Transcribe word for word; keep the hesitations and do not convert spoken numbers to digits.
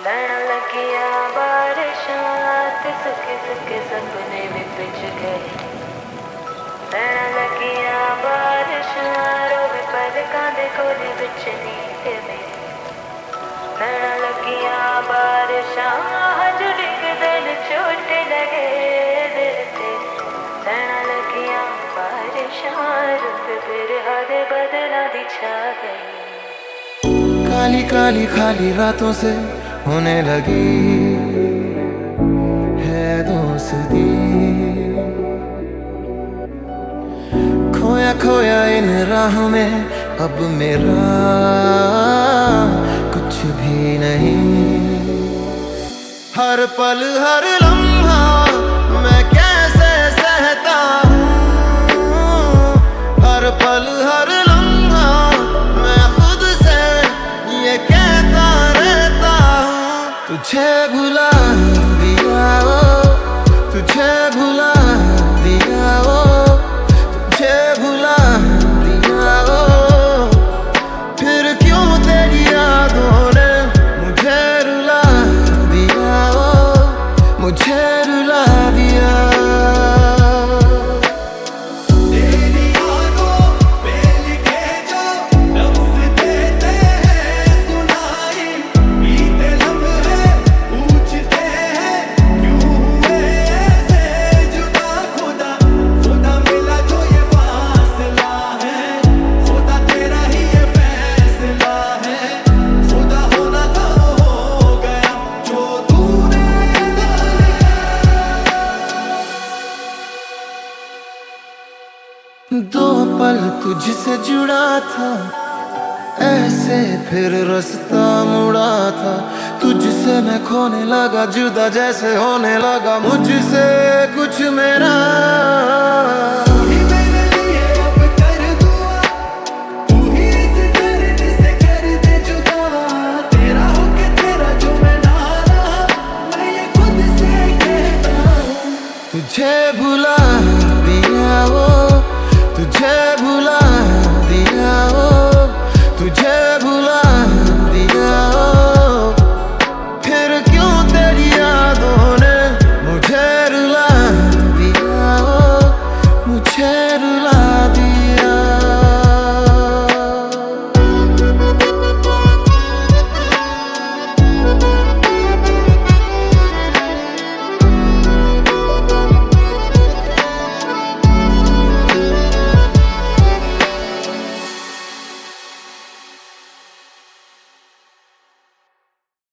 लड़ लगिया बारिशां ते सुखे सुखे सपने भी पिच गए। लड़ लगिया बारिशां रोवे पलकां दे कोने विच नींद में। लड़ लगिया बारिशां हज डिगदे न चोट लगे दिल ते। लड़ लगिया बारिशां रुत बिरहा दे बदलां दी छा गई। काली काली खाली रातों से होने लगी है दोस्ती। खोया खोया इन राहों में अब मेरा कुछ भी नहीं। हर पल हर लम्हा मैं कैसे सहता हूँ। हर पल हर लम्हा मैं खुद से ये कहता रहता हूँ। तुझे भुला दिया ओ, तुझे भुला दिया ओ, तुझे भुला दिया ओ। फिर क्यों तेरी यादों ने मुझे रुला दिया ओ, मुझे रुला दिया। दो पल तुझसे जुड़ा था ऐसे फिर रास्ता मुड़ा था। तुझसे मैं खोने लगा जुदा जैसे होने लगा मुझसे कुछ मेरा।